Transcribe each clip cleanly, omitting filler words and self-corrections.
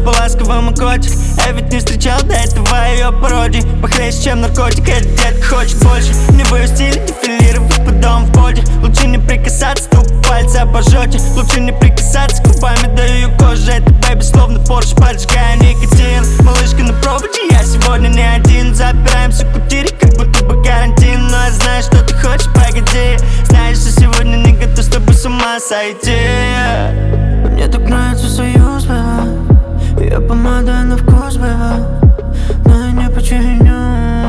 бы ласковым и котик. Я ведь не встречал до этого ее пародий. Похлеще, чем наркотик, эта детка хочет больше. Не в ее стиле дефилировать по дому в поде. Лучше не прикасаться, тупо пальцы обожжете. Лучше не прикасаться, губами даю ее кожу. Это бэйби, словно Порш, поджигая никотин. Малышка на проводе, я сегодня не один. Запираемся в квартире, как будто бы карантин. Но я знаю, что ты хочешь, погоди. Знаешь, что сегодня не готов с тобой с ума сойти. Мне так нравится союз, бэйби. Я помада на вкус, бэйби. Но я не починю.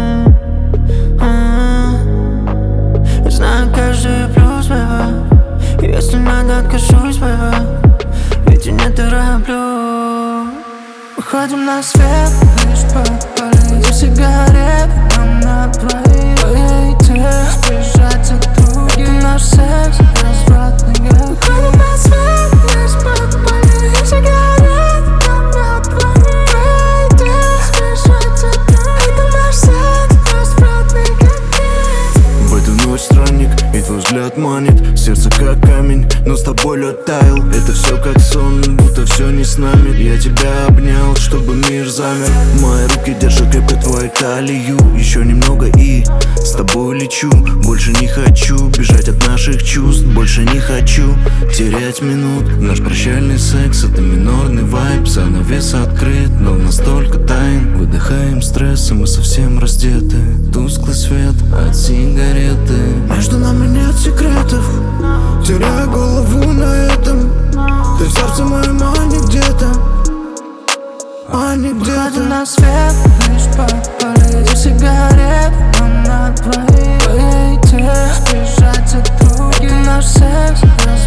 Я знаю каждый плюс, бэйби. Если надо, откажусь, бэйби. Ведь я не тороплю. Выходим на свет, лишь попали за сигаретом на двоих. Выйти, сбежать от других. Это наш секс, развратный грех. Выходим на свет, лишь попали за сигаретом на двоих. Выйти, сбежать от других. Это наш секс, развратный грех. В эту ночь странник, и твой взгляд манит. Сердце как камень, но с тобой лед таял. Это все как сон, будто все не с нами. Я тебя обнял, чтобы мир замер. Мои руки держат крепко твою талию. Еще немного и с тобой лечу. Больше не хочу бежать от наших чувств. Больше не хочу терять минут. Наш прощальный секс — это минорный вайб. Занавес открыт, но настолько тайн. Выдыхаем стресс, и мы совсем раздеты. Тусклый свет от сигареты. Между нами нет секретов. Теряю голову на этом. Ты в сердце моем, а не где-то. А не где-то. Выходим на свет, лишь попали за сигаретом на двоих. Выйти, сбежать от других. Это наш секс.